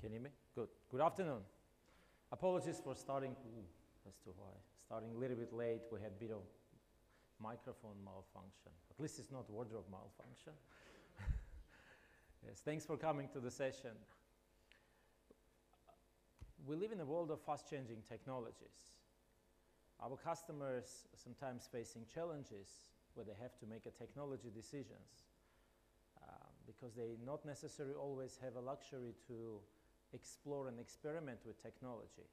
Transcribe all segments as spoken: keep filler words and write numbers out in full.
Can you hear me? Good. Good afternoon. Apologies for starting, ooh, that's too high. Starting a little bit late. We had a bit of microphone malfunction. At least it's not wardrobe malfunction. Yes, thanks for coming to the session. We live in a world of fast-changing technologies. Our customers are sometimes facing challenges where they have to make a technology decisions uh, because they not necessarily always have a luxury to explore and experiment with technology.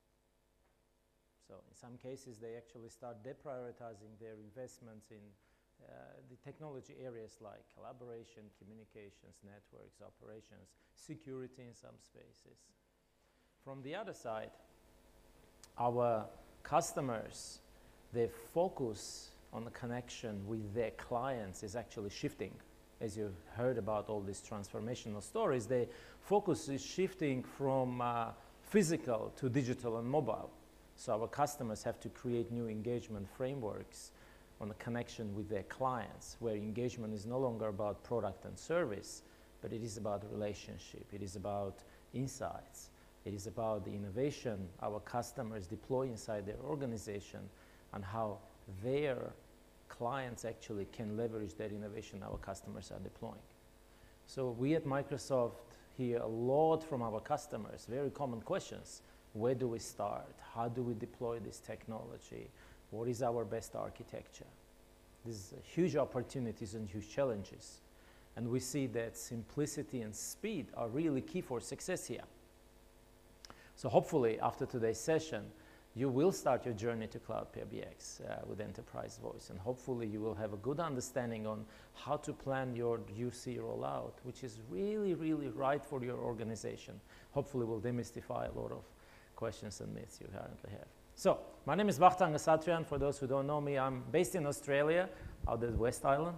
So in some cases, they actually start deprioritizing their investments in uh, the technology areas like collaboration, communications, networks, operations, security in some spaces. From the other side, our customers, their focus on the connection with their clients is actually shifting. As you heard about all these transformational stories, the focus is shifting from uh, physical to digital and mobile. So our customers have to create new engagement frameworks on the connection with their clients, where engagement is no longer about product and service, but it is about relationship, it is about insights, it is about the innovation our customers deploy inside their organization and how their clients actually can leverage that innovation our customers are deploying. So we at Microsoft hear a lot from our customers, very common questions. Where do we start? How do we deploy this technology? What is our best architecture? These are huge opportunities and huge challenges. And we see that simplicity and speed are really key for success here. So hopefully after today's session, you will start your journey to Cloud P B X uh, with Enterprise Voice, and hopefully you will have a good understanding on how to plan your U C rollout, which is really, really right for your organization. Hopefully we'll demystify a lot of questions and myths you currently have. So, my name is Vakhtang Asatrian. For those who don't know me, I'm based in Australia, out at West Island.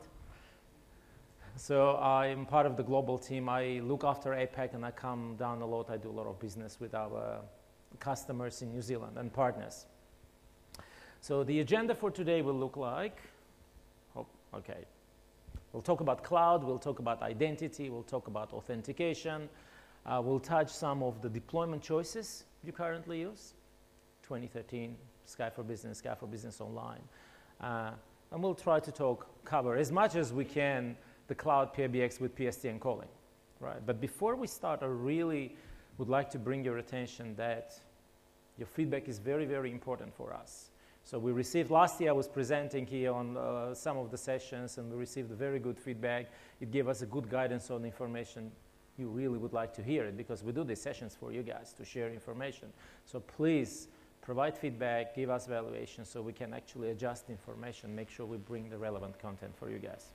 So I'm part of the global team. I look after APAC and I come down a lot. I do a lot of business with our customers in New Zealand and partners. So the agenda for today will look like, oh, okay, we'll talk about cloud, we'll talk about identity, we'll talk about authentication, uh, we'll touch some of the deployment choices you currently use, twenty thirteen, Sky for Business, Sky for Business Online, uh, and we'll try to talk, cover as much as we can the Cloud P B X with P S T N calling, right? But before we start, I really would like to bring your attention that your feedback is very, very important for us. So we received, last year I was presenting here on uh, some of the sessions and we received very good feedback. It gave us a good guidance on information. You really would like to hear it because we do these sessions for you guys to share information. So please provide feedback, give us evaluation so we can actually adjust information, make sure we bring the relevant content for you guys.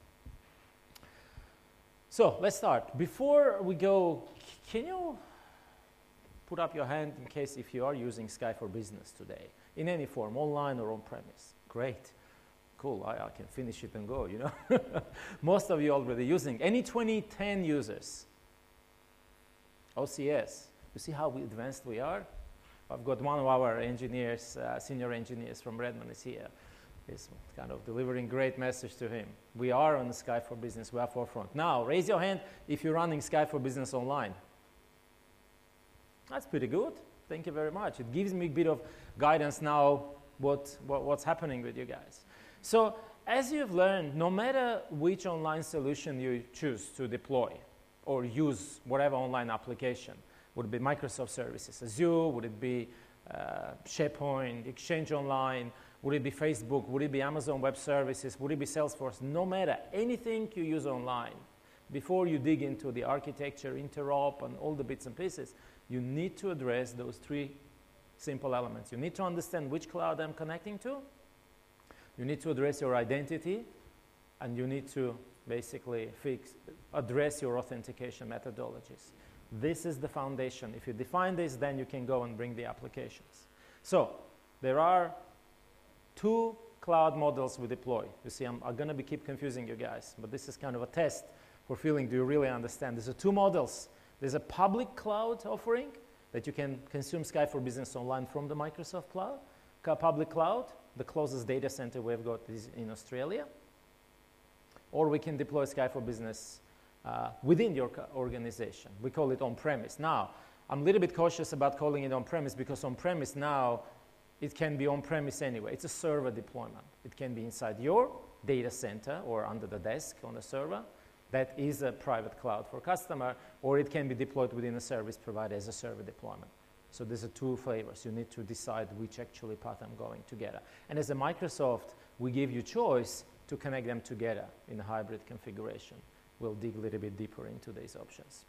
So let's start. Before we go, can you put up your hand in case if you are using Sky for Business today, in any form, online or on-premise? Great. Cool, I, I can finish it and go, you know. Most of you already using. Any twenty ten users? O C S. You see how we advanced we are? I've got one of our engineers, uh, senior engineers from Redmond is here. He's kind of delivering great message to him. We are on the Sky for Business, we are forefront. Now, raise your hand if you're running Sky for Business online. That's pretty good. Thank you very much. It gives me a bit of guidance now what, what, what's happening with you guys. So as you've learned, no matter which online solution you choose to deploy or use whatever online application, would it be Microsoft Services, Azure, would it be uh, SharePoint, Exchange Online, would it be Facebook, would it be Amazon Web Services, would it be Salesforce, no matter anything you use online, before you dig into the architecture, interop, and all the bits and pieces, you need to address those three simple elements. You need to understand which cloud I'm connecting to. You need to address your identity. And you need to basically fix, address your authentication methodologies. This is the foundation. If you define this, then you can go and bring the applications. So there are two cloud models we deploy. You see, I'm, I'm going to be keep confusing you guys, but this is kind of a test for feeling, do you really understand? There's a two models. There's a public cloud offering that you can consume Sky for Business Online from the Microsoft Cloud. Public cloud, the closest data center we've got is in Australia. Or we can deploy Sky for Business uh, within your organization. We call it on-premise. Now, I'm a little bit cautious about calling it on-premise because on-premise now, it can be on-premise anyway. It's a server deployment. It can be inside your data center or under the desk on a server. That is a private cloud for customer, or it can be deployed within a service provider as a server deployment. So there's a two flavors. You need to decide which actually path I'm going together. And as a Microsoft, we give you choice to connect them together in a hybrid configuration. We'll dig a little bit deeper into these options.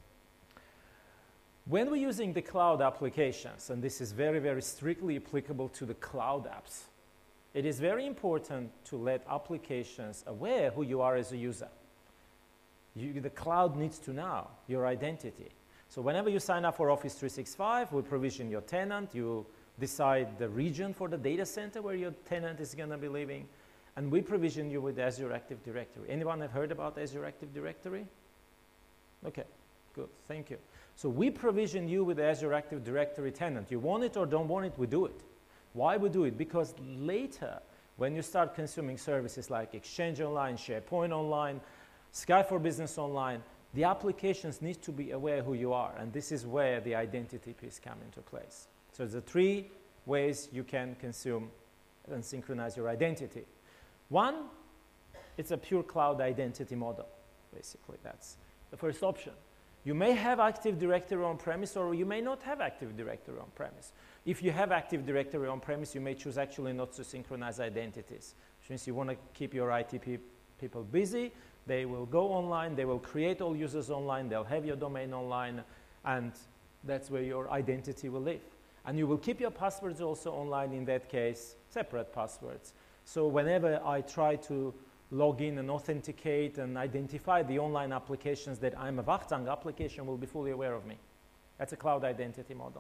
When we're using the cloud applications, and this is very, very strictly applicable to the cloud apps, it is very important to let applications aware who you are as a user. You, the cloud needs to know your identity. So whenever you sign up for Office three sixty-five, we provision your tenant, you decide the region for the data center where your tenant is going to be living, and we provision you with Azure Active Directory. Anyone have heard about Azure Active Directory? Okay, good, thank you. So we provision you with Azure Active Directory tenant. You want it or don't want it, we do it. Why we do it? Because later, when you start consuming services like Exchange Online, SharePoint Online, Sky for Business Online, the applications need to be aware who you are, and this is where the identity piece comes into place. So there's three ways you can consume and synchronize your identity. One, it's a pure cloud identity model, basically. That's the first option. You may have Active Directory on-premise, or you may not have Active Directory on-premise. If you have Active Directory on-premise, you may choose actually not to synchronize identities, which means you want to keep your I T people busy. They will go online, they will create all users online, they'll have your domain online, and that's where your identity will live. And you will keep your passwords also online, in that case, separate passwords. So whenever I try to log in and authenticate and identify the online applications that I'm a Wachtank application will be fully aware of me. That's a cloud identity model.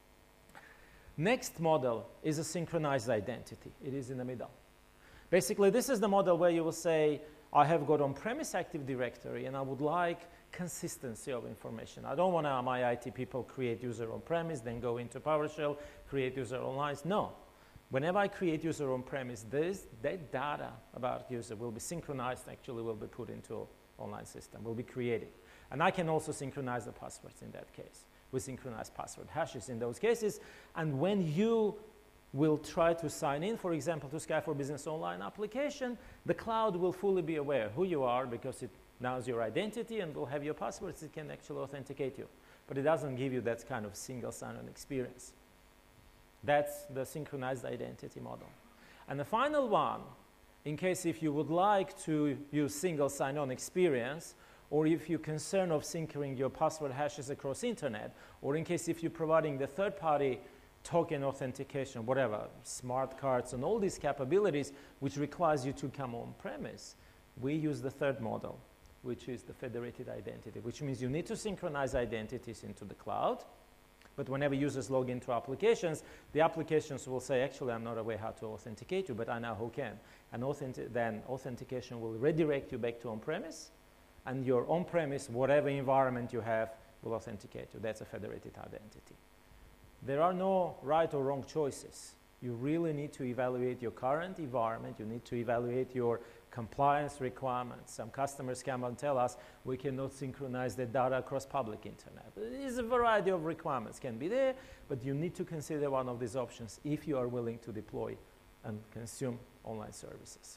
Next model is a synchronized identity. It is in the middle. Basically, this is the model where you will say, I have got on-premise Active Directory and I would like consistency of information. I don't want my I T people create user on-premise, then go into PowerShell, create user online. No. Whenever I create user on-premise, that data about user will be synchronized, actually will be put into online system, will be created. And I can also synchronize the passwords in that case. We synchronize password hashes in those cases. And when you will try to sign in, for example, to Sky for Business Online application, the cloud will fully be aware who you are because it knows your identity and will have your passwords. It can actually authenticate you. But it doesn't give you that kind of single sign-on experience. That's the synchronized identity model. And the final one, in case if you would like to use single sign-on experience, or if you're concerned of syncing your password hashes across internet, or in case if you're providing the third-party token authentication, whatever, smart cards and all these capabilities, which requires you to come on-premise, we use the third model, which is the federated identity, which means you need to synchronize identities into the cloud. But whenever users log into applications, the applications will say, actually, I'm not aware how to authenticate you, but I know who can. And authentic then authentication will redirect you back to on-premise, and your on-premise, whatever environment you have, will authenticate you. That's a federated identity. There are no right or wrong choices. You really need to evaluate your current environment. You need to evaluate your compliance requirements. Some customers come and tell us we cannot synchronize the data across public internet. There is a variety of requirements can be there, but you need to consider one of these options if you are willing to deploy and consume online services.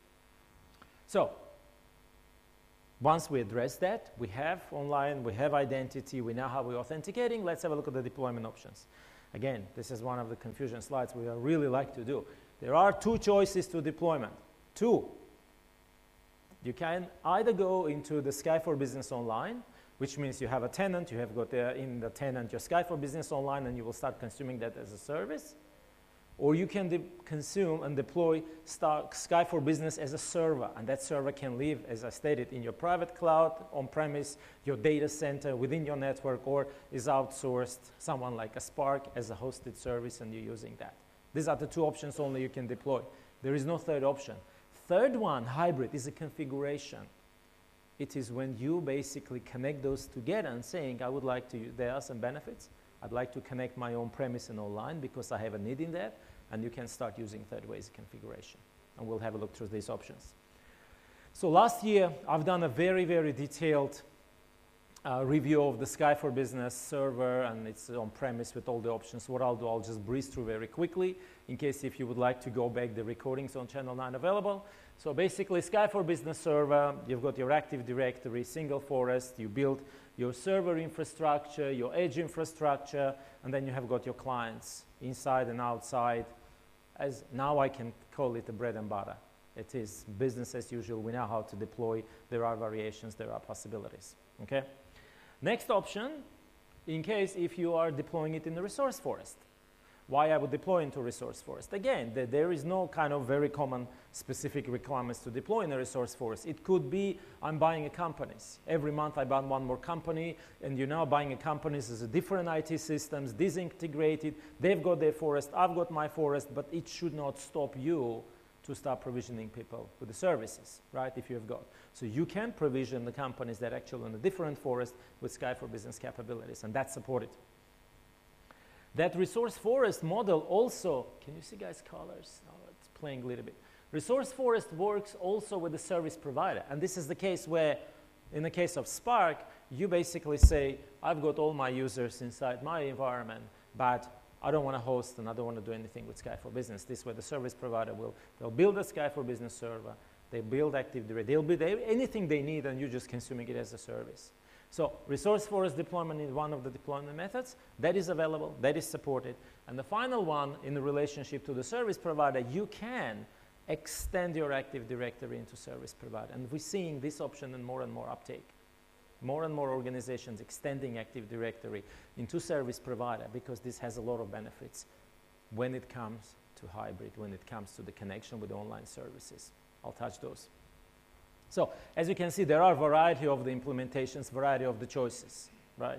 So, once we address that, we have online, we have identity, we know how we're authenticating. Let's have a look at the deployment options. Again, this is one of the confusion slides we really like to do. There are two choices to deployment. Two. You can either go into the Sky for Business Online, which means you have a tenant, you have got the, in the tenant your Sky for Business Online, and you will start consuming that as a service. Or you can consume and deploy Sky for Business as a server, and that server can live, as I stated, in your private cloud, on-premise, your data center, within your network, or is outsourced, someone like a Spark as a hosted service, and you're using that. These are the two options only you can deploy. There is no third option. Third one, hybrid, is a configuration. It is when you basically connect those together and saying, I would like to, there are some benefits. I'd like to connect my on-premise and online because I have a need in that, and you can start using third ways configuration. And we'll have a look through these options. So last year, I've done a very, very detailed uh, review of the Sky for Business server, and it's on-premise with all the options. What I'll do, I'll just breeze through very quickly in case if you would like to go back, the recordings on Channel nine available. So basically, Sky for Business server, you've got your Active Directory, single forest, you build your server infrastructure, your edge infrastructure, and then you have got your clients inside and outside. As now I can call it the bread and butter. It is business as usual. We know how to deploy. There are variations, there are possibilities. Okay. Next option, in case if you are deploying it in the resource forest. Why I would deploy into resource forest? Again, the, there is no kind of very common specific requirements to deploy in a resource forest. It could be I'm buying a companies. Every month I buy one more company, and you're now buying a companies as a different I T systems, disintegrated. They've got their forest, I've got my forest, but it should not stop you to start provisioning people with the services, right, if you have got. So you can provision the companies that actually in a different forest with Sky for Business capabilities, and that's supported. That resource forest model also, can you see guys colors? Oh, it's playing a little bit. Resource forest works also with the service provider, and this is the case where, in the case of Spark, you basically say, I've got all my users inside my environment, but I don't want to host and I don't want to do anything with Sky for Business. This way the service provider will, they'll build a Sky for Business server, they build Active Directory, they'll build anything they need and you're just consuming it as a service. So resource forest deployment is one of the deployment methods that is available, that is supported. And the final one in the relationship to the service provider, you can extend your Active Directory into service provider. And we're seeing this option in more and more uptake. More and more organizations extending Active Directory into service provider because this has a lot of benefits when it comes to hybrid, when it comes to the connection with online services. I'll touch those. So, as you can see, there are a variety of the implementations, variety of the choices, right?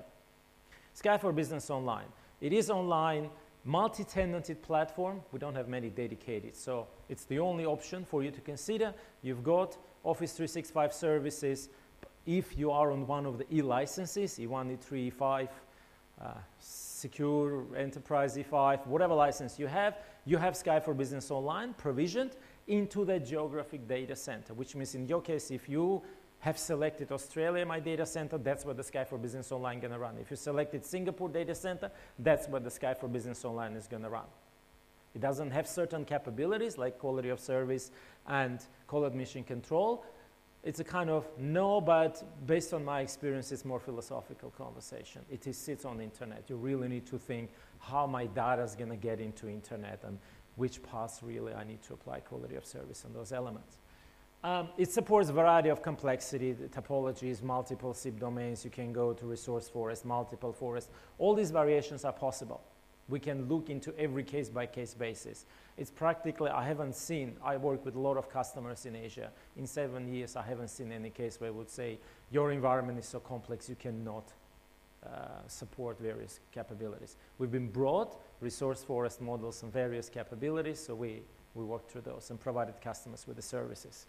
Sky for Business Online. It is online, multi-tenanted platform. We don't have many dedicated, so it's the only option for you to consider. You've got Office three sixty-five services. If you are on one of the E licenses, E one, E three, E five, uh, Secure, Enterprise E five, whatever license you have, you have Sky for Business Online provisioned into the geographic data center, which means in your case, if you have selected Australia, my data center, that's where the Sky for Business Online is going to run. If you selected Singapore data center, that's where the Sky for Business Online is going to run. It doesn't have certain capabilities like quality of service and call admission control. It's a kind of no, but based on my experience, it's more philosophical conversation. It is, sits on the internet. You really need to think how my data is going to get into internet and which paths really I need to apply quality of service and those elements. Um, it supports a variety of complexity, topologies, multiple S I P domains. You can go to resource forest, multiple forest. All these variations are possible. We can look into every case-by-case basis. It's practically, I haven't seen, I work with a lot of customers in Asia. In seven years, I haven't seen any case where I would say, your environment is so complex, you cannot uh, support various capabilities. We've been brought resource forest models and various capabilities, so we, we worked through those and provided customers with the services.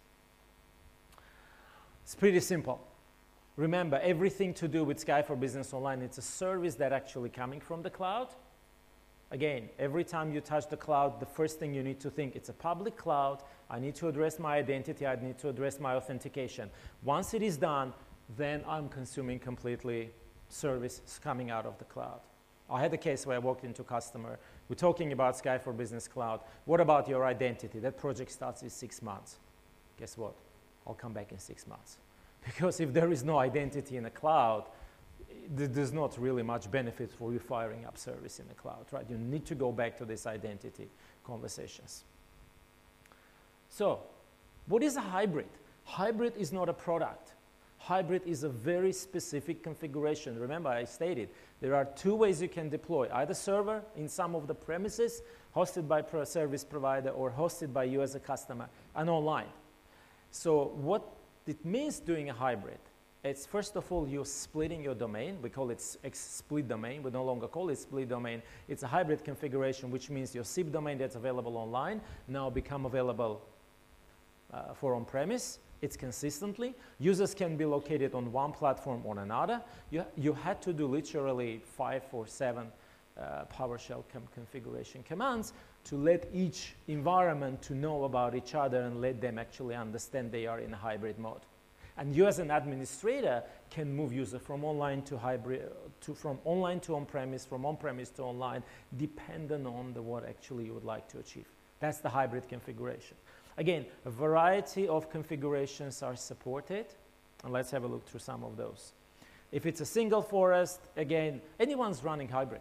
It's pretty simple. Remember, everything to do with Sky for Business Online, it's a service that actually coming from the cloud. Again, every time you touch the cloud, the first thing you need to think, it's a public cloud, I need to address my identity, I need to address my authentication. Once it is done, then I'm consuming completely service coming out of the cloud. I had a case where I walked into a customer, we're talking about Sky for Business Cloud, what about your identity? That project starts in six months. Guess what? I'll come back in six months. Because if there is no identity in the cloud, there's not really much benefit for you firing up service in the cloud, right? You need to go back to this identity conversations. So, what is a hybrid? Hybrid is not a product. Hybrid is a very specific configuration. Remember, I stated, there are two ways you can deploy, either server in some of the premises, hosted by a service provider, or hosted by you as a customer, and online. So, what it means doing a hybrid, it's first of all, you're splitting your domain. We call it split domain. We no longer call it split domain. It's a hybrid configuration, which means your S I P domain that's available online now become available uh, for on-premise. It's consistently. Users can be located on one platform or another. You, you had to do literally five or seven uh, PowerShell com configuration commands to let each environment to know about each other and let them actually understand they are in a hybrid mode. And you as an administrator can move user from online to hybrid, to from online to on-premise, from on-premise to online, depending on the what actually you would like to achieve. That's the hybrid configuration. Again, a variety of configurations are supported, and let's have a look through some of those. If it's a single forest, again, anyone's running hybrid.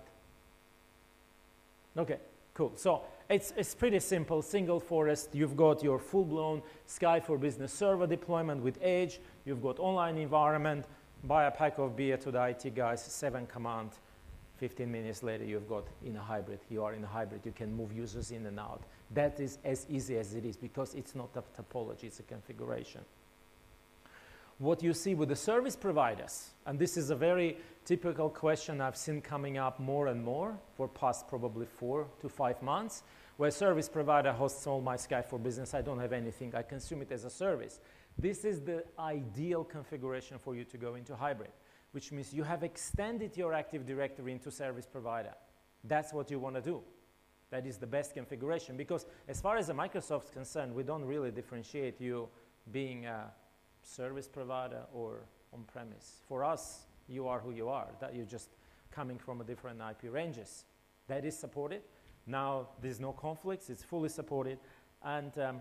Okay, cool. So it's, it's pretty simple. Single forest, you've got your full-blown Sky for Business server deployment with Edge. You've got online environment. Buy a pack of beer to the I T guys, seven command. fifteen minutes later, you've got in a hybrid. You are in a hybrid. You can move users in and out. That is as easy as it is because it's not a topology, it's a configuration. What you see with the service providers, and this is a very typical question I've seen coming up more and more for past probably four to five months, where service provider hosts all my Sky for Business. I don't have anything. I consume it as a service. This is the ideal configuration for you to go into hybrid, which means you have extended your Active Directory into service provider. That's what you want to do. That is the best configuration because as far as the Microsoft is concerned, we don't really differentiate you being a service provider or on-premise. For us, you are who you are, that you're just coming from a different I P ranges. That is supported. Now, there's no conflicts, it's fully supported. And um,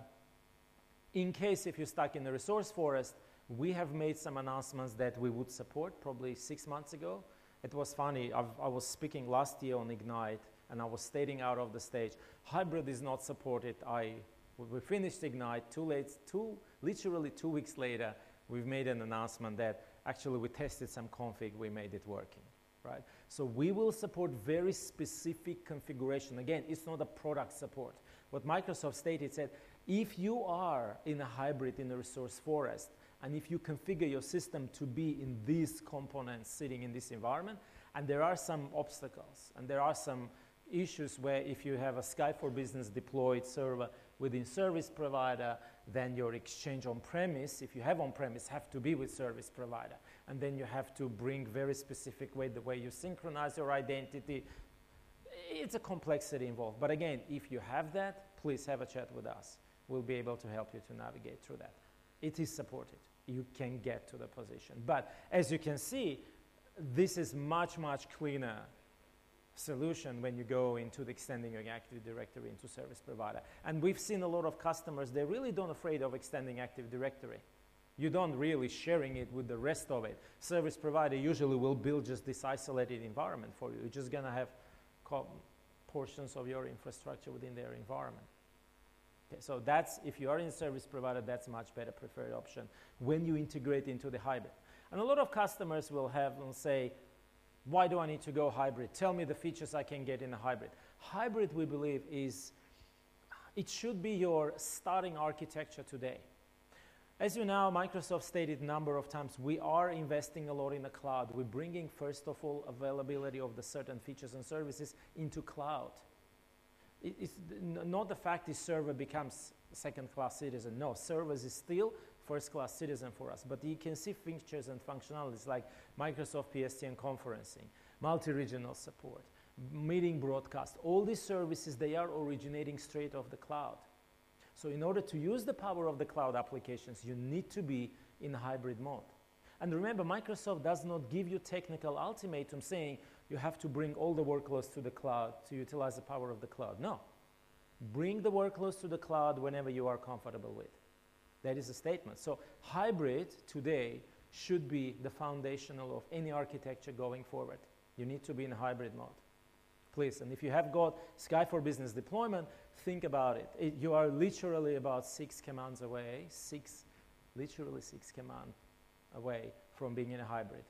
in case if you're stuck in the resource forest, we have made some announcements that we would support probably six months ago. It was funny, I've, I was speaking last year on Ignite, and I was stating out of the stage, hybrid is not supported. I, we finished Ignite, too late, two, literally two weeks later, we've made an announcement that actually we tested some config, we made it working, right? So we will support very specific configuration. Again, it's not a product support. What Microsoft stated said, if you are in a hybrid in a resource forest, and if you configure your system to be in these components sitting in this environment, and there are some obstacles, and there are some issues where if you have a Sky for Business deployed server within service provider, then your Exchange on-premise, if you have on-premise, have to be with service provider. And then you have to bring very specific way, the way you synchronize your identity. It's a complexity involved. But again, if you have that, please have a chat with us. We'll be able to help you to navigate through that. It is supported. You can get to the position. But as you can see, this is much, much cleaner solution when you go into the extending your Active Directory into service provider. And we've seen a lot of customers, they're really don't afraid of extending Active Directory. You don't really sharing it with the rest of it. Service provider usually will build just this isolated environment for you. You're just gonna have portions of your infrastructure within their environment. Okay, so that's, if you are in service provider, that's a much better preferred option when you integrate into the hybrid. And a lot of customers will have and say, why do I need to go hybrid? Tell me the features I can get in a hybrid. Hybrid, we believe, is, it should be your starting architecture today. As you know, Microsoft stated a number of times, we are investing a lot in the cloud. We're bringing, first of all, availability of the certain features and services into cloud. It, it's not the fact this server becomes second-class citizen. No, servers is still first-class citizen for us. But you can see features and functionalities like Microsoft P S T N conferencing, multi-regional support, meeting broadcast. All these services, they are originating straight off the cloud. So in order to use the power of the cloud applications, you need to be in hybrid mode. And remember, Microsoft does not give you technical ultimatum saying you have to bring all the workloads to the cloud to utilize the power of the cloud. No. Bring the workloads to the cloud whenever you are comfortable with. That is a statement. So hybrid today should be the foundational of any architecture going forward. You need to be in hybrid mode. Please, and if you have got Sky for Business deployment, think about it. it. You are literally about six commands away, six, literally six commands away from being in a hybrid.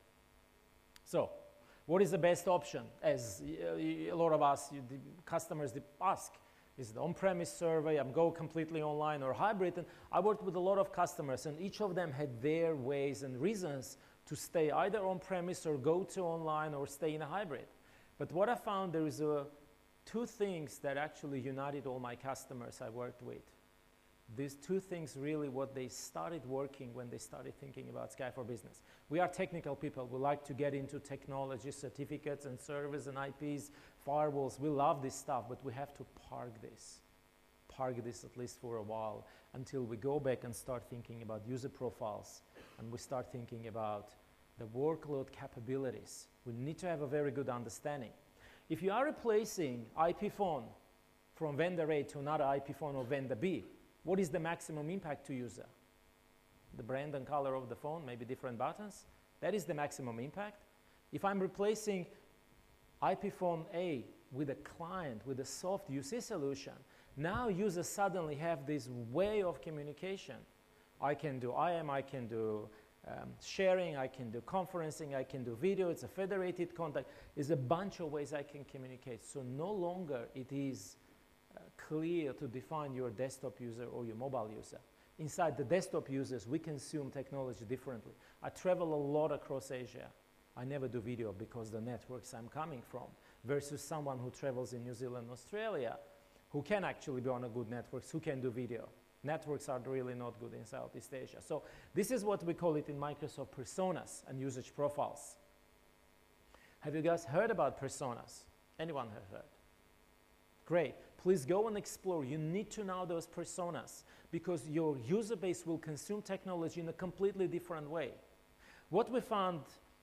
So, what is the best option? As uh, a lot of us, you, the customers ask, is it on-premise survey, I'm go completely online or hybrid? And I worked with a lot of customers, and each of them had their ways and reasons to stay either on-premise or go to online or stay in a hybrid. But what I found, there is a, two things that actually united all my customers I worked with. These two things really what they started working when they started thinking about Sky for Business. We are technical people. We like to get into technology, certificates and servers and I Ps, firewalls. We love this stuff, but we have to park this. Park this at least for a while until we go back and start thinking about user profiles, and we start thinking about the workload capabilities, we need to have a very good understanding. If you are replacing I P phone from vendor A to another I P phone or vendor B, what is the maximum impact to user? The brand and color of the phone, maybe different buttons. That is the maximum impact. If I'm replacing I P phone A with a client, with a soft U C solution, now users suddenly have this way of communication. I can do I M, I can do um, sharing, I can do conferencing, I can do video, it's a federated contact. There's a bunch of ways I can communicate. So no longer it is uh, clear to define your desktop user or your mobile user. Inside the desktop users, we consume technology differently. I travel a lot across Asia. I never do video because the networks I'm coming from, versus someone who travels in New Zealand, Australia, who can actually be on a good networks, who can do video. Networks are really not good in Southeast Asia. So this is what we call it in Microsoft personas and usage profiles. Have you guys heard about personas? Anyone have heard? Great. Please go and explore. You need to know those personas because your user base will consume technology in a completely different way. What we found,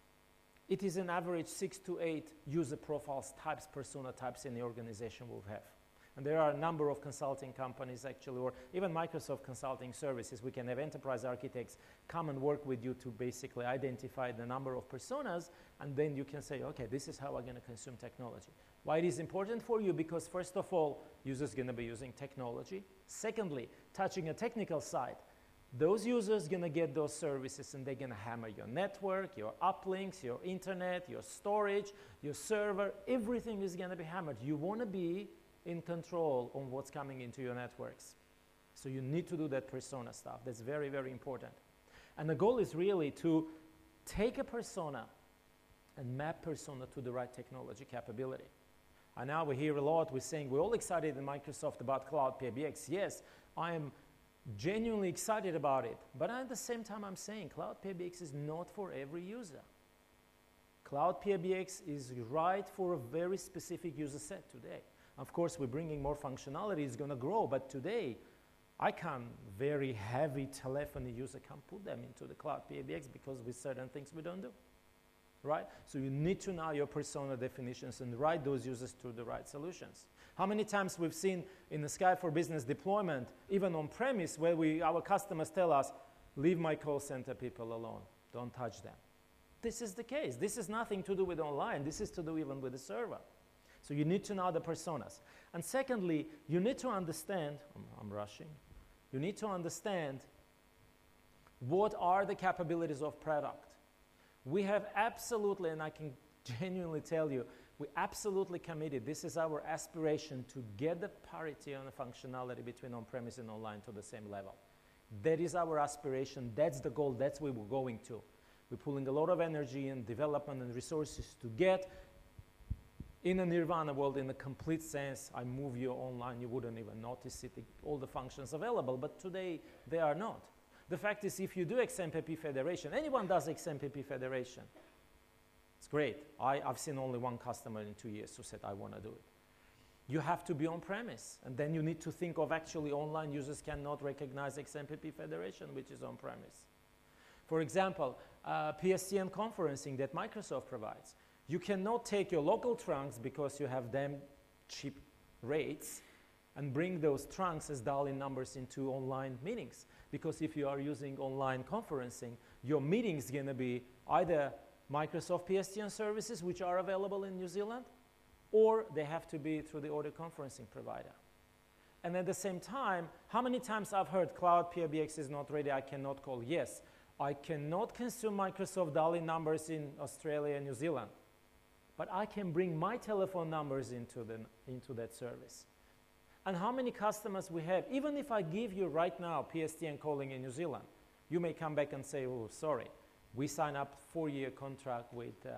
it is an average six to eight user profiles types, persona types in the organization will have. And there are a number of consulting companies actually, or even Microsoft consulting services. We can have enterprise architects come and work with you to basically identify the number of personas, and then you can say, okay, this is how I'm going to consume technology. Why it is important for you? Because first of all, users going to be using technology. Secondly, touching a technical side, those users going to get those services and they're going to hammer your network, your uplinks, your internet, your storage, your server, everything is going to be hammered. You want to be in control on what's coming into your networks. So you need to do that persona stuff. That's very, very important. And the goal is really to take a persona and map persona to the right technology capability. And now we hear a lot, we're saying we're all excited in Microsoft about Cloud P B X. Yes, I am genuinely excited about it. But at the same time, I'm saying Cloud P B X is not for every user. Cloud P B X is right for a very specific user set today. Of course, we're bringing more functionality, it's going to grow, but today, I can very heavy telephony user can't put them into the Cloud P B X because with certain things we don't do, right? So you need to know your persona definitions and write those users to the right solutions. How many times we've seen in the Sky for Business deployment, even on premise, where we, our customers tell us, leave my call center people alone, don't touch them. This is the case. This is nothing to do with online. This is to do even with the server. So you need to know the personas. And secondly, you need to understand, I'm, I'm rushing, you need to understand what are the capabilities of product. We have absolutely, and I can genuinely tell you, we absolutely committed, this is our aspiration to get the parity on the functionality between on-premise and online to the same level. That is our aspiration, that's the goal, that's where we're going to. We're pulling a lot of energy and development and resources to get in a nirvana world, in a complete sense. I move you online, you wouldn't even notice it, all the functions available, but today they are not. The fact is, if you do X M P P Federation, anyone does X M P P Federation, it's great. I, I've seen only one customer in two years who said, I want to do it. You have to be on premise, and then you need to think of actually online users cannot recognize X M P P Federation, which is on premise. For example, uh, P S T N conferencing that Microsoft provides. You cannot take your local trunks because you have them cheap rates and bring those trunks as dial-in numbers into online meetings. Because if you are using online conferencing, your meeting is going to be either Microsoft P S T N services, which are available in New Zealand, or they have to be through the audio conferencing provider. And at the same time, how many times I've heard Cloud P B X is not ready, I cannot call? Yes, I cannot consume Microsoft dial-in numbers in Australia and New Zealand. But I can bring my telephone numbers into, the, into that service. And how many customers we have, even if I give you right now P S T N calling in New Zealand, you may come back and say, oh, sorry, we signed up four-year contract with uh,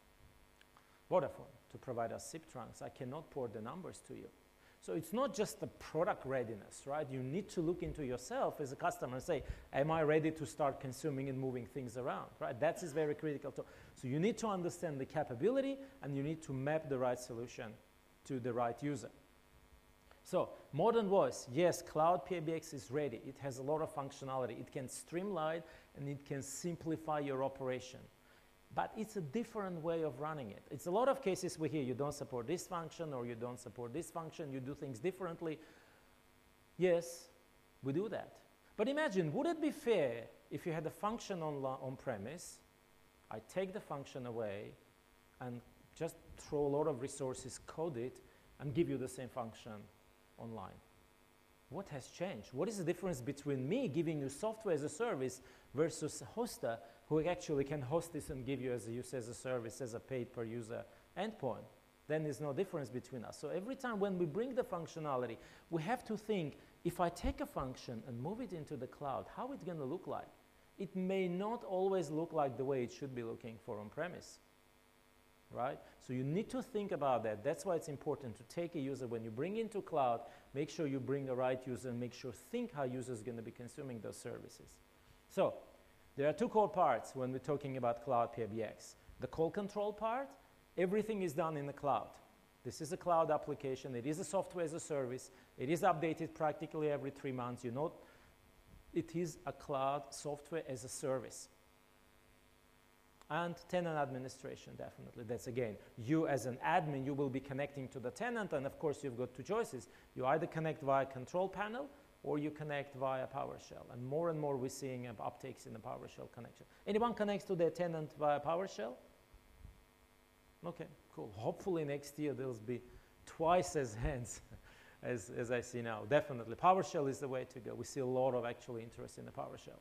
Vodafone to provide us S I P trunks. I cannot port the numbers to you. So it's not just the product readiness, right? You need to look into yourself as a customer and say, am I ready to start consuming and moving things around, right? That is very critical. To, so you need to understand the capability and you need to map the right solution to the right user. So modern voice, yes, Cloud P B X is ready. It has a lot of functionality. It can streamline and it can simplify your operation. But it's a different way of running it. It's a lot of cases we hear you don't support this function or you don't support this function, you do things differently. Yes, we do that. But imagine, would it be fair if you had a function on, on premise, I take the function away and just throw a lot of resources, code it, and give you the same function online? What has changed? What is the difference between me giving you software as a service versus a hoster who actually can host this and give you as a use as a service, as a paid per user endpoint? Then there's no difference between us. So every time when we bring the functionality, we have to think, if I take a function and move it into the cloud, how it's going to look like? It may not always look like the way it should be looking for on-premise, right? So you need to think about that. That's why it's important to take a user when you bring into cloud, make sure you bring the right user and make sure think how user is going to be consuming those services. So there are two core parts when we're talking about cloud P B X. The call control part, everything is done in the cloud. This is a cloud application. It is a software as a service. It is updated practically every three months. You know, it is a cloud software as a service. And tenant administration, definitely. That's again, you as an admin, you will be connecting to the tenant, and of course you've got two choices. You either connect via control panel or you connect via PowerShell. And more and more we're seeing uh, uptakes in the PowerShell connection. Anyone connects to their tenant via PowerShell? Okay, cool. Hopefully next year there'll be twice as hands as, as I see now. Definitely. PowerShell is the way to go. We see a lot of actual interest in the PowerShell.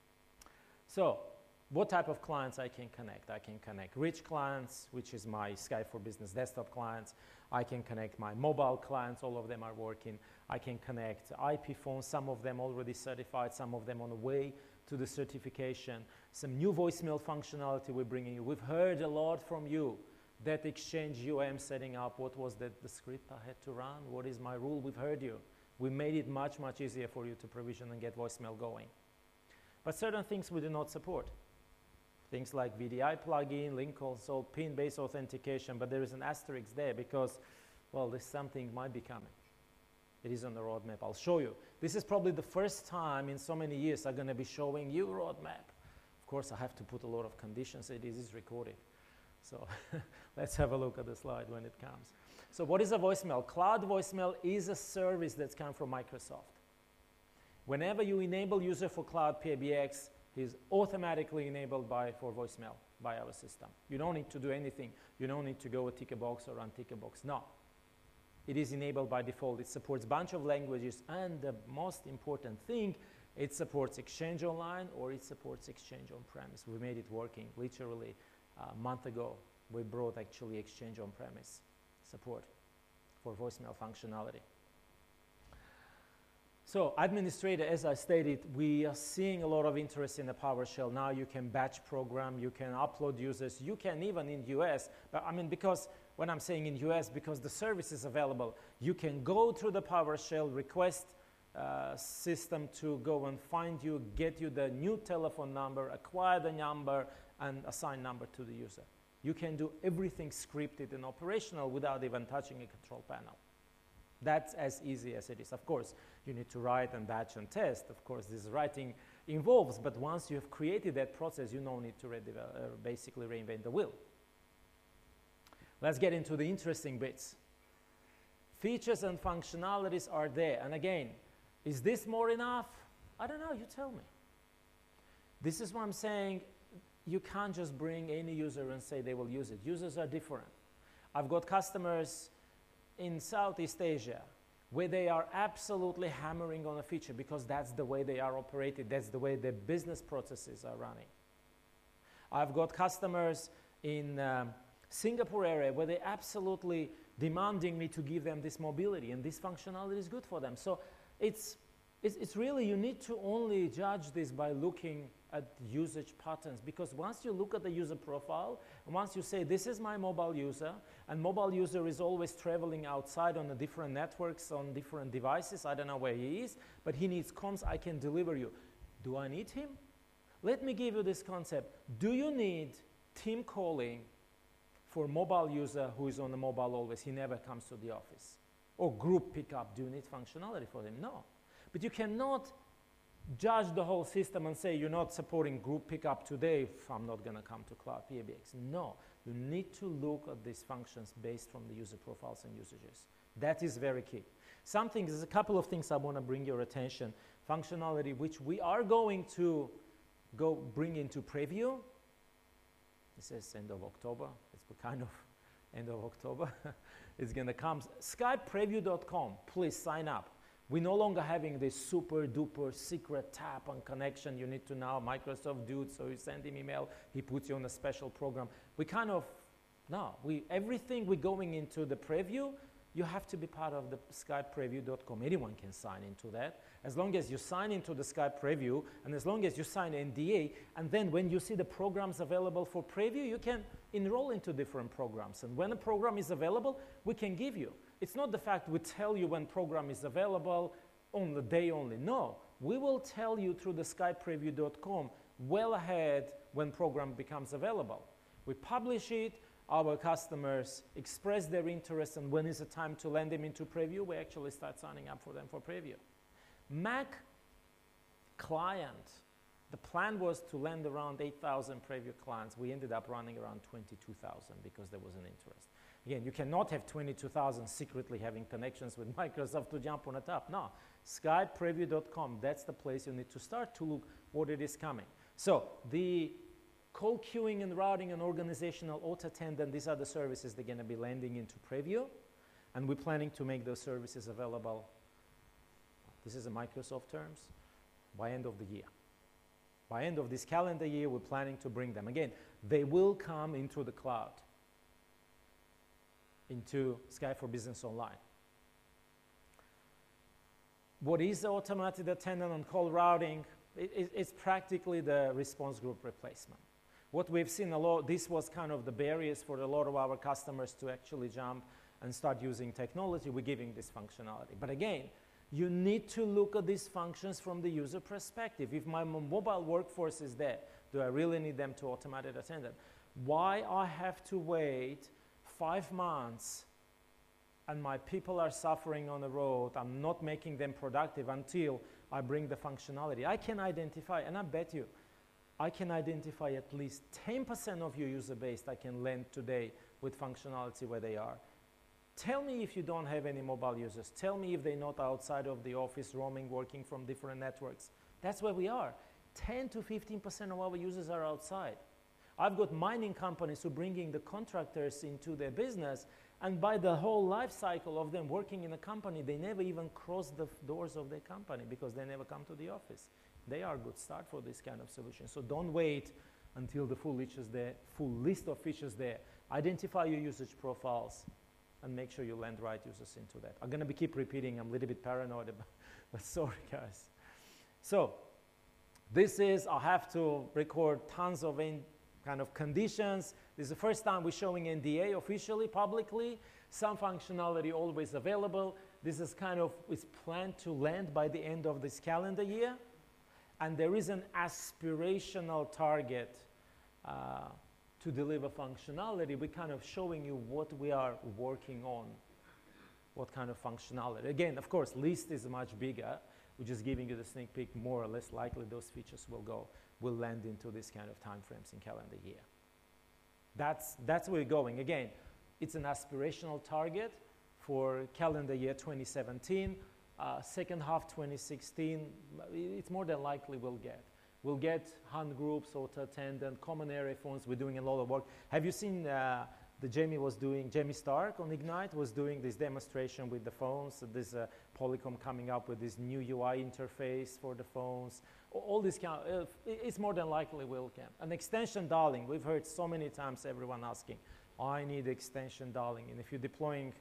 So, what type of clients I can connect? I can connect rich clients, which is my Skype for Business desktop clients. I can connect my mobile clients, all of them are working. I can connect I P phones, some of them already certified, some of them on the way to the certification. Some new voicemail functionality we're bringing you. We've heard a lot from you. That Exchange U I am setting up, what was that, the script I had to run? What is my rule? We've heard you. We made it much, much easier for you to provision and get voicemail going. But certain things we do not support. Things like V D I plugin, link console, pin-based authentication, but there is an asterisk there because, well, this something might be coming. It is on the roadmap. I'll show you. This is probably the first time in so many years I'm going to be showing you roadmap. Of course, I have to put a lot of conditions. It is recorded. So let's have a look at the slide when it comes. So what is a voicemail? Cloud voicemail is a service that's come from Microsoft. Whenever you enable user for cloud P B X, he's automatically enabled by for voicemail by our system. You don't need to do anything. You don't need to go tick a box or untick a box. No. It is enabled by default. It supports a bunch of languages, and the most important thing, it supports Exchange Online or it supports Exchange on-premise. We made it working literally a month ago. We brought actually Exchange on-premise support for voicemail functionality. So administrator, as I stated, we are seeing a lot of interest in the PowerShell. Now you can batch program, you can upload users, you can even in U S, but I mean, because when I'm saying in U S, because the service is available, you can go through the PowerShell request uh, system to go and find you, get you the new telephone number, acquire the number, and assign number to the user. You can do everything scripted and operational without even touching a control panel. That's as easy as it is. Of course, you need to write and batch and test. Of course, this writing involves, but once you have created that process, you don't need to uh, basically reinvent the wheel. Let's get into the interesting bits. Features and functionalities are there. And again, is this more enough? I don't know, you tell me. This is what I'm saying. You can't just bring any user and say they will use it. Users are different. I've got customers in Southeast Asia where they are absolutely hammering on a feature because that's the way they are operated. That's the way their business processes are running. I've got customers in um, Singapore area where they're absolutely demanding me to give them this mobility, and this functionality is good for them. So it's, it's, it's really, you need to only judge this by looking at usage patterns, because once you look at the user profile, and once you say this is my mobile user, and mobile user is always traveling outside on the different networks, on different devices, I don't know where he is, but he needs comms, I can deliver you. Do I need him? Let me give you this concept. Do you need team calling for mobile user who is on the mobile always, he never comes to the office? Or group pickup, do you need functionality for them? No. But you cannot judge the whole system and say you're not supporting group pickup today, if I'm not going to come to Cloud P A B X. No, you need to look at these functions based from the user profiles and usages. That is very key. Something, there's a couple of things I want to bring your attention. Functionality which we are going to go bring into preview. This is end of October. It's kind of end of October. It's going to come. Skype Preview dot com. Please sign up. We're no longer having this super duper secret tap on connection. You need to now Microsoft do it, so you send him email, he puts you on a special program. We kind of, no, we, everything we're going into the preview, you have to be part of the Skype Preview dot com. Anyone can sign into that. As long as you sign into the Skype Preview, and as long as you sign N D A, and then when you see the programs available for preview, you can enroll into different programs. And when a program is available, we can give you. It's not the fact we tell you when program is available on the day only. No, we will tell you through the Skype Preview dot com well ahead when program becomes available. We publish it, our customers express their interest, and when is the time to land them into preview, we actually start signing up for them for preview. Mac client, the plan was to land around eight thousand preview clients. We ended up running around twenty-two thousand because there was an interest. Again, you cannot have twenty-two thousand secretly having connections with Microsoft to jump on the top. No, Skype Preview dot com, that's the place you need to start to look what it is coming. So the call queuing and routing and organizational auto attendant, these are the services they're going to be landing into preview, and we're planning to make those services available, this is a Microsoft terms, by end of the year. By end of this calendar year, we're planning to bring them. Again, they will come into the cloud, into Skype for Business Online. What is the automated attendant on call routing? It, it, it's practically the response group replacement. What we've seen a lot, this was kind of the barriers for a lot of our customers to actually jump and start using technology. We're giving this functionality. But again, you need to look at these functions from the user perspective. If my mobile workforce is there, do I really need them to automated attendant? Why I have to wait five months and my people are suffering on the road, I'm not making them productive until I bring the functionality. I can identify, and I bet you, I can identify at least ten percent of your user base I can land today with functionality where they are. Tell me if you don't have any mobile users. Tell me if they're not outside of the office, roaming, working from different networks. That's where we are. ten to fifteen percent of our users are outside. I've got mining companies who are bringing the contractors into their business, and by the whole life cycle of them working in a company, they never even cross the doors of their company because they never come to the office. They are a good start for this kind of solution. So don't wait until the full list is there, full list of features there. Identify your usage profiles and make sure you land right users into that. I'm going to be keep repeating. I'm a little bit paranoid about, but sorry, guys. So this is, I have to record tons of in, kind of conditions. This is the first time we're showing N D A officially, publicly. Some functionality always available. This is kind of, it's planned to land by the end of this calendar year. And there is an aspirational target uh, to deliver functionality. We're kind of showing you what we are working on, what kind of functionality. Again, of course, list is much bigger. We're just giving you the sneak peek. More or less likely those features will go, will land into this kind of timeframes in calendar year. That's, that's where we're going. Again, it's an aspirational target for calendar year twenty seventeen. Uh, second half twenty sixteen, it's more than likely we'll get. We'll get hunt groups, auto attendant, common area phones. We're doing a lot of work. Have you seen uh, the Jamie was doing, Jamie Stark on Ignite was doing this demonstration with the phones. There's uh, Polycom coming up with this new U I interface for the phones. All this kind of, uh, it's more than likely we'll get. An extension dialing, we've heard so many times everyone asking, I need extension dialing. And if you're deploying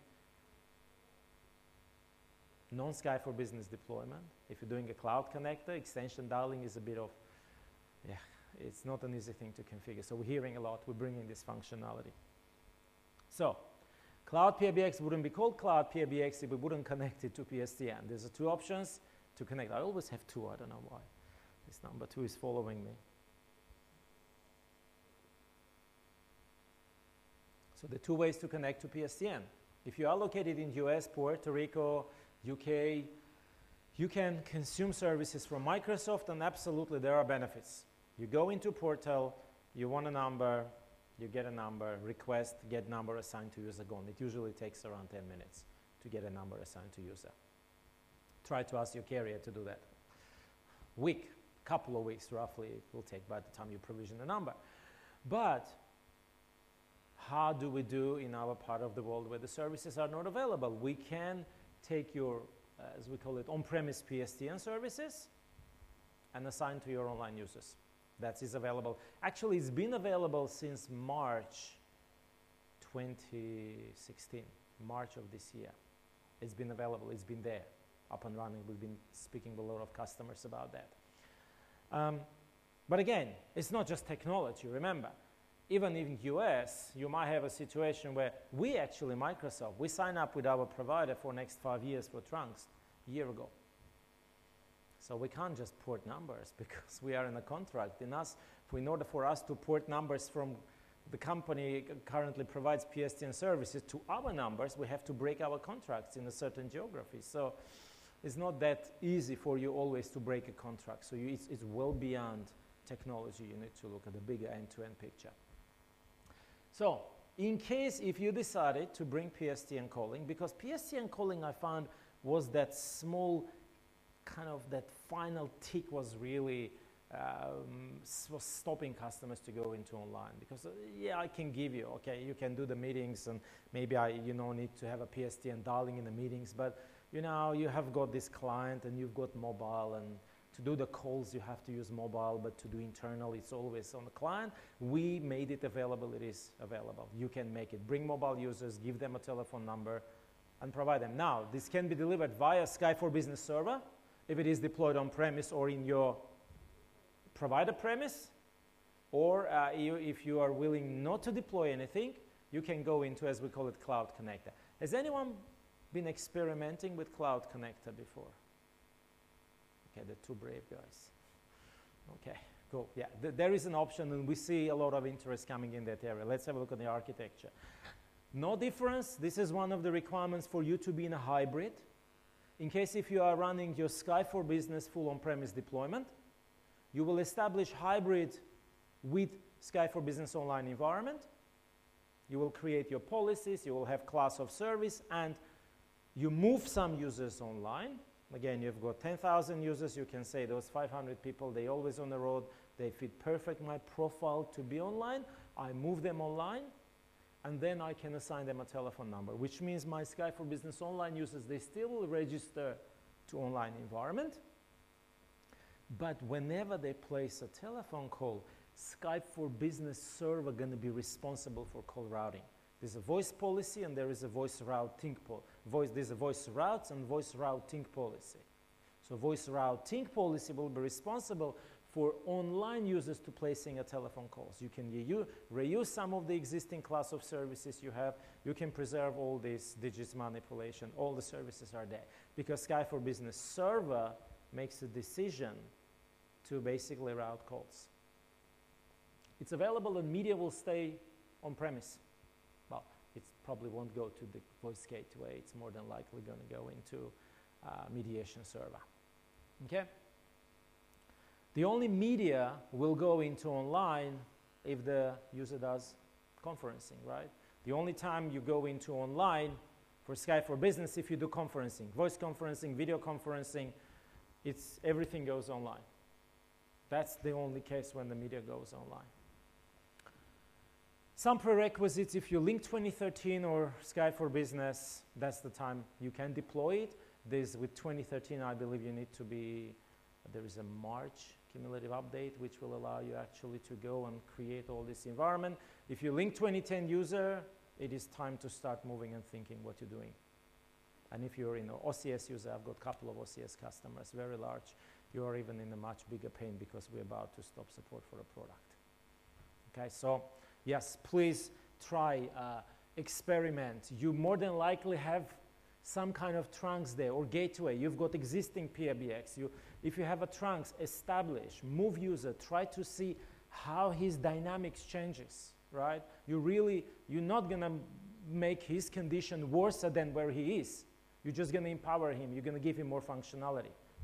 non-Skype for Business deployment, if you're doing a cloud connector, extension dialing is a bit of, yeah, it's not an easy thing to configure. So we're hearing a lot, we're bringing this functionality. So, Cloud P A B X wouldn't be called Cloud P A B X if we wouldn't connect it to P S T N. There's a two options to connect. I always have two, I don't know why. This number two is following me. So the two ways to connect to P S T N. If you are located in U S, Puerto Rico, U K, You can consume services from Microsoft, and absolutely there are benefits. You go into portal, you want a number, you get a number, request, get number assigned to user, gone. It usually takes around ten minutes to get a number assigned to user. Try to ask your carrier to do that. Week, couple of weeks roughly it will take by the time you provision a number. But how do we do in our part of the world where the services are not available? We can take your, uh, as we call it, on-premise P S T N services and assign to your online users. That is available. Actually, it's been available since March twenty sixteen, March of this year. It's been available, it's been there, up and running. We've been speaking with a lot of customers about that. Um, but again, it's not just technology, remember. Even in U S, you might have a situation where we actually, Microsoft, we sign up with our provider for next five years for trunks a year ago. So we can't just port numbers because we are in a contract. In, us, in order for us to port numbers from the company currently provides P S T N services to our numbers, we have to break our contracts in a certain geography. So it's not that easy for you always to break a contract. So you, it's, it's well beyond technology. You need to look at the bigger end-to-end picture. So in case if you decided to bring P S T N calling, because P S T N calling I found was that small kind of that final tick was really um, was stopping customers to go into online, because uh, yeah, I can give you, okay, you can do the meetings and maybe I you know need to have a P S T N dialing in the meetings, but you know you have got this client and you've got mobile, and to do the calls you have to use mobile, but to do internal it's always on the client. We made it available, it is available. You can make it, bring mobile users, give them a telephone number and provide them. Now this can be delivered via Sky for Business server if it is deployed on premise or in your provider premise, or uh, you, if you are willing not to deploy anything, you can go into, as we call it, Cloud Connector. Has anyone been experimenting with Cloud Connector before? Okay, the two brave guys. Okay, cool. Yeah, th there is an option, and we see a lot of interest coming in that area. Let's have a look at the architecture. No difference. This is one of the requirements for you to be in a hybrid. In case if you are running your Sky for Business full on-premise deployment, you will establish hybrid with Sky for Business online environment. You will create your policies, you will have class of service, and you move some users online. Again, you've got ten thousand users, you can say those five hundred people, they always on the road, they fit perfect my profile to be online. I move them online, and then I can assign them a telephone number, which means my Sky for Business online users, they still will register to online environment. But whenever they place a telephone call, Skype for Business server going to be responsible for call routing. There's a voice policy and there is a voice routing po voice. There's a voice routes and voice routing policy. So voice routing policy will be responsible for online users to placing a telephone calls. You can reuse, reuse some of the existing class of services you have. You can preserve all this digits manipulation. All the services are there because Skype for Business server makes a decision to basically route calls. It's available and media will stay on premise. Well, it probably won't go to the voice gateway. It's more than likely going to go into uh, mediation server. Okay? The only media will go into online if the user does conferencing, right? The only time you go into online for Skype for Business if you do conferencing, voice conferencing, video conferencing, it's everything goes online. That's the only case when the media goes online. Some prerequisites, if you link twenty thirteen or Skype for Business, that's the time you can deploy it. This, with twenty thirteen, I believe you need to be, there is a March cumulative update which will allow you actually to go and create all this environment. If you link twenty ten user, it is time to start moving and thinking what you're doing. And if you're in an O C S user, I've got a couple of O C S customers, very large, you are even in a much bigger pain because we're about to stop support for a product. Okay, so yes, please try, uh, experiment. You more than likely have some kind of trunks there or gateway. You've got existing P B X. You, if you have a trunks, establish, move user, try to see how his dynamics changes, right? You really, you're not gonna make his condition worse than where he is. You're just gonna empower him. You're gonna give him more functionality.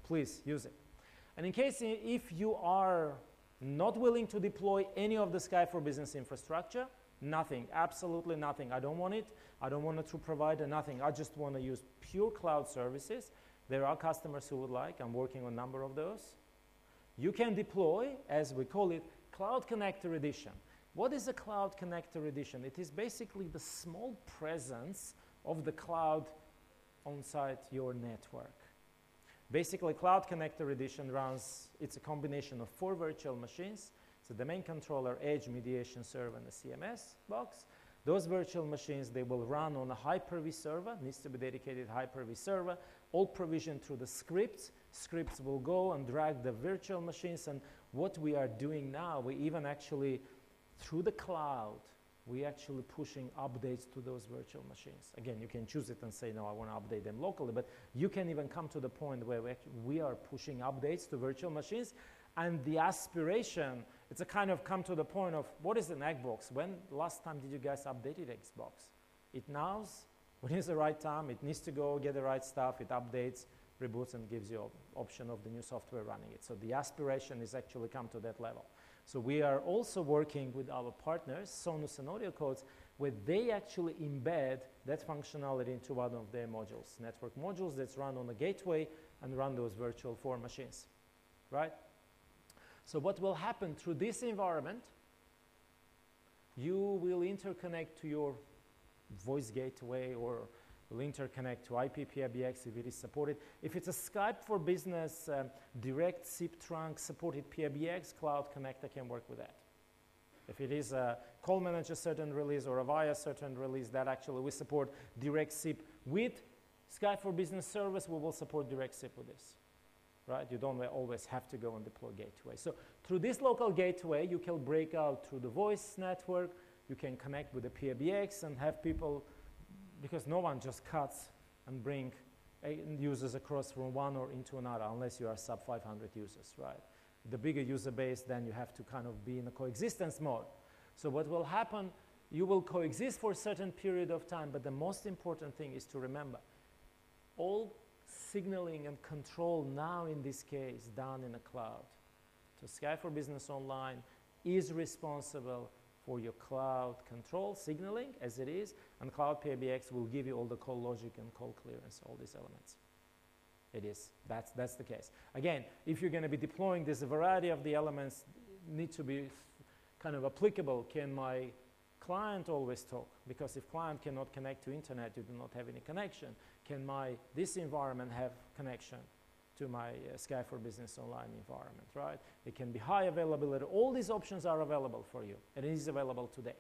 please use it. And in case if you are not willing to deploy any of the Sky for Business infrastructure, nothing, absolutely nothing. I don't want it. I don't want it to provide nothing. I just want to use pure cloud services. There are customers who would like. I'm working on a number of those. You can deploy, as we call it, Cloud Connector Edition. What is a Cloud Connector Edition? It is basically the small presence of the cloud inside your network. Basically, Cloud Connector Edition runs, it's a combination of four virtual machines. It's a domain controller, edge, mediation server, and a C M S box. Those virtual machines, they will run on a Hyper-V server, needs to be dedicated Hyper-V server, all provisioned through the scripts. Scripts will go and drag the virtual machines, and what we are doing now, we even actually, through the cloud, we actually pushing updates to those virtual machines. Again, you can choose it and say, no, I want to update them locally, but you can even come to the point where we, actually, we are pushing updates to virtual machines, and the aspiration, it's a kind of come to the point of, what is an Xbox? When last time did you guys update it, Xbox? It knows when is the right time, it needs to go get the right stuff, it updates, reboots, and gives you an option of the new software running it. So the aspiration is actually come to that level. So we are also working with our partners, Sonos and AudioCodes, where they actually embed that functionality into one of their modules, network modules that's run on a gateway and run those virtual four machines, right? So what will happen through this environment, you will interconnect to your voice gateway or will interconnect to I P P I B X if it is supported. If it's a Skype for Business um, direct S I P trunk supported P I B X, Cloud Connector can work with that. If it is a Call Manager certain release or a Avaya certain release, that actually we support direct S I P with Skype for Business service, we will support direct S I P with this. Right? You don't always have to go and deploy gateway. So through this local gateway, you can break out through the voice network, you can connect with the P I B X and have people, because no one just cuts and bring users across from one or into another unless you are sub five hundred users, right? The bigger user base, then you have to kind of be in a coexistence mode. So what will happen, you will coexist for a certain period of time, but the most important thing is to remember, all signaling and control now in this case done in the cloud. So Sky for Business Online is responsible for your cloud control signaling as it is, and Cloud P I B X will give you all the call logic and call clearance, all these elements. It is, that's, that's the case. Again, if you're going to be deploying this, a variety of the elements need to be kind of applicable. Can my client always talk? Because if client cannot connect to internet, you do not have any connection. Can my, this environment have connection to my uh, Sky for Business Online environment, right? It can be high availability. All these options are available for you, and it is available today.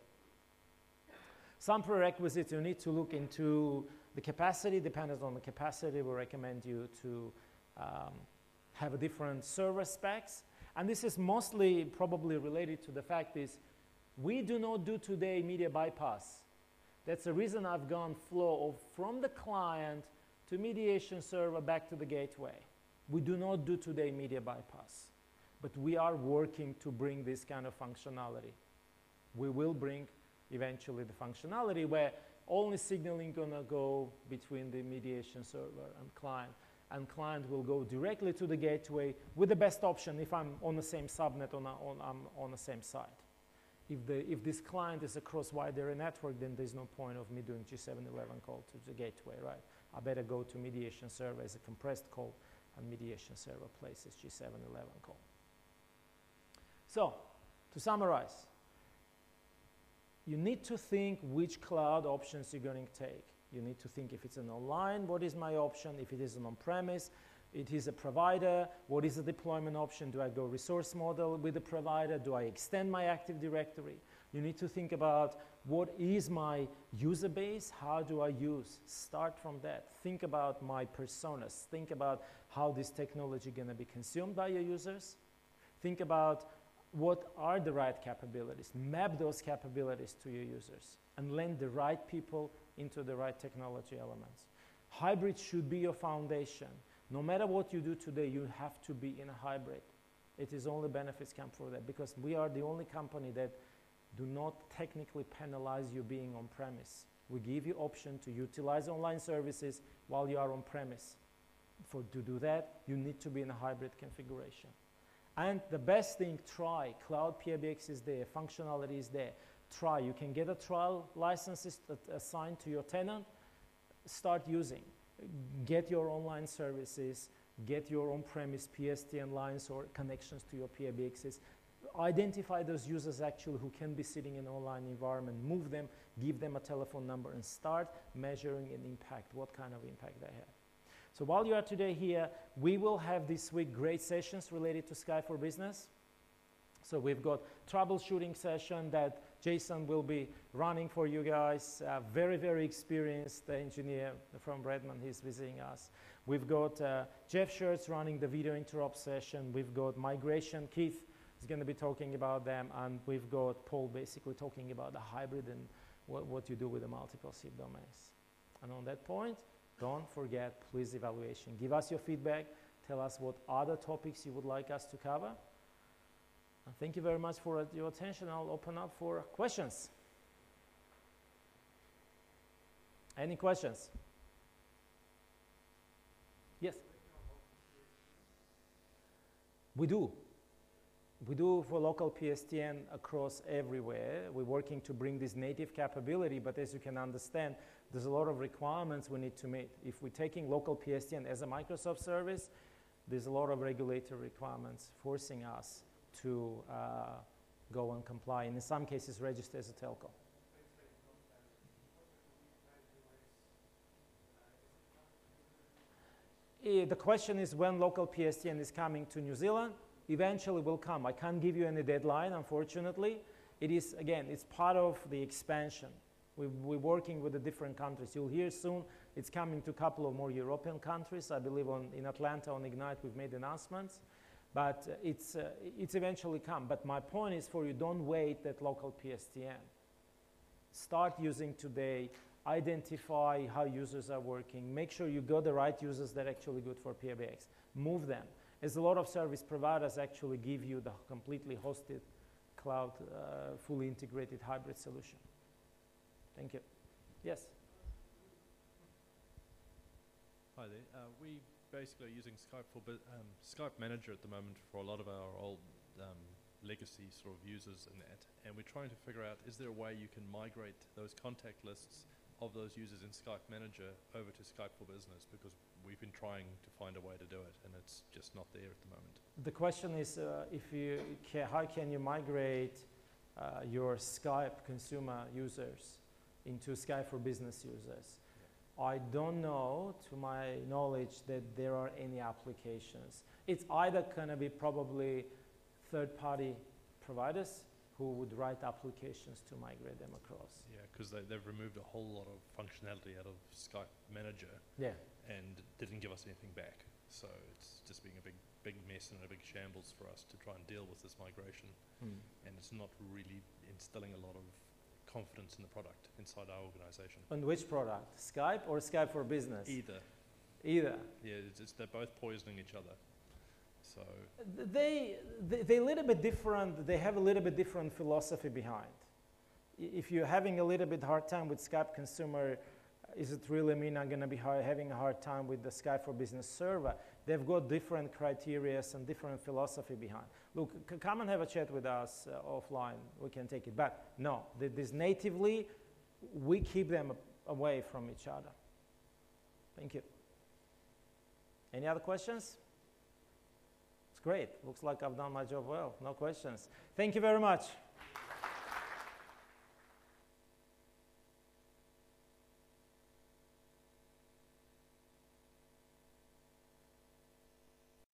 Some prerequisites, you need to look into the capacity. Depending on the capacity, we recommend you to um, have a different server specs. And this is mostly probably related to the fact is we do not do today media bypass. That's the reason I've gone flow of from the client to mediation server back to the gateway. We do not do today media bypass, but we are working to bring this kind of functionality. We will bring eventually the functionality where only signaling gonna go between the mediation server and client, and client will go directly to the gateway with the best option if I'm on the same subnet, on, a, on, I'm on the same site. If, the, if this client is across wide area network, then there's no point of me doing G seven eleven call to the gateway, right? I better go to mediation server as a compressed call, and mediation server places G seven eleven call. So, to summarize, you need to think which cloud options you're going to take. You need to think if it's an online, what is my option? If it is an on-premise, it is a provider, what is the deployment option? Do I go resource model with the provider? Do I extend my Active Directory? You need to think about what is my user base? How do I use? Start from that. Think about my personas. Think about how this technology is going to be consumed by your users. Think about what are the right capabilities. Map those capabilities to your users and lend the right people into the right technology elements. Hybrid should be your foundation. No matter what you do today, you have to be in a hybrid. It is only benefits come for that, because we are the only company that do not technically penalize you being on premise. We give you option to utilize online services while you are on premise. For to do that, you need to be in a hybrid configuration. And the best thing, try. Cloud P B X is there, functionality is there. Try. You can get a trial licenses assigned to your tenant, start using. Get your online services, get your on-premise P S T N lines or connections to your P B Xs. Identify those users actually who can be sitting in an online environment, move them, give them a telephone number, and start measuring an impact, what kind of impact they have. So while you are today here, we will have this week great sessions related to Skype for Business. So we've got troubleshooting session that Jason will be running for you guys. Uh, very, very experienced engineer from Redmond, he's visiting us. We've got uh, Jeff Schertz running the video interrupt session. We've got migration. Keith is going to be talking about them. And we've got Paul basically talking about the hybrid and what, what you do with the multiple S I P domains. And on that point, don't forget, please, evaluation. Give us your feedback. Tell us what other topics you would like us to cover. And thank you very much for uh, your attention. I'll open up for questions. Any questions? Yes? We do. We do for local P S T N across everywhere. We're working to bring this native capability, but as you can understand, there's a lot of requirements we need to meet. If we're taking local P S T N as a Microsoft service, there's a lot of regulatory requirements forcing us to uh, go and comply, and in some cases register as a telco. Uh, the question is when local P S T N is coming to New Zealand. Eventually will come. I can't give you any deadline, unfortunately. It is, again, it's part of the expansion. We, we're working with the different countries. You'll hear soon it's coming to a couple of more European countries. I believe on, in Atlanta on Ignite we've made announcements. But uh, it's, uh, it's eventually come. But my point is for you, don't wait that local P S T N. Start using today. Identify how users are working. Make sure you got the right users that are actually good for P B X. Move them. As a lot of service providers actually give you the completely hosted cloud, uh, fully integrated hybrid solution. Thank you. Yes? Hi there. Uh, we basically are using Skype for um, Skype Manager at the moment for a lot of our old um, legacy sort of users and that. And we're trying to figure out, is there a way you can migrate those contact lists of those users in Skype Manager over to Skype for Business, because we've been trying to find a way to do it and it's just not there at the moment. The question is uh, if you ca how can you migrate uh, your Skype consumer users into Skype for Business users? Yeah. I don't know, to my knowledge, that there are any applications. It's either going to be probably third-party providers who would write applications to migrate them across. Yeah, because they, they've removed a whole lot of functionality out of Skype Manager. Yeah. And didn't give us anything back. So it's just being a big, big mess and a big shambles for us to try and deal with this migration. Hmm. And it's not really instilling a lot of confidence in the product inside our organization. On which product? Skype or Skype for Business? Either. Either. Yeah, it's, it's, they're both poisoning each other. So they, they, they're a little bit different, they have a little bit different philosophy behind. If you're having a little bit hard time with Skype Consumer, is it really mean I'm going to be hard, having a hard time with the Skype for Business server? They've got different criteria and different philosophy behind. Look, c come and have a chat with us uh, offline. We can take it back. No, th this natively, we keep them away from each other. Thank you. Any other questions? It's great. Looks like I've done my job well. No questions. Thank you very much.